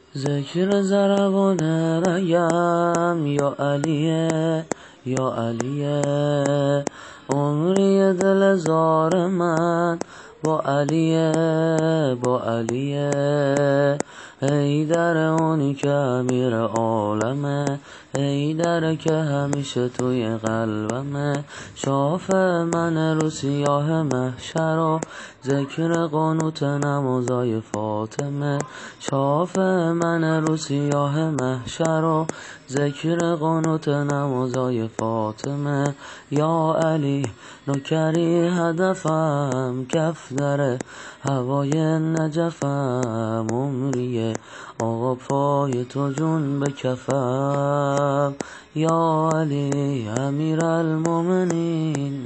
ذکر ضربان رگم یا علیه یا علیه، عمری دل زار من با علیه با علیه. حیدر اونی که امیر عالمه، حیدر که همیشه توی قلبمه. شاف من رو سیاه محشر و ذکر قنوت نمازای فاطمه. شاف من رو سیاه محشر و ذکر قنوت نمازای فاطمه. یا علی نوکری هدفم، کف در هوای نجفم. عمریه آقا پای تو جون به کفم. یا علی امیرالمومنین.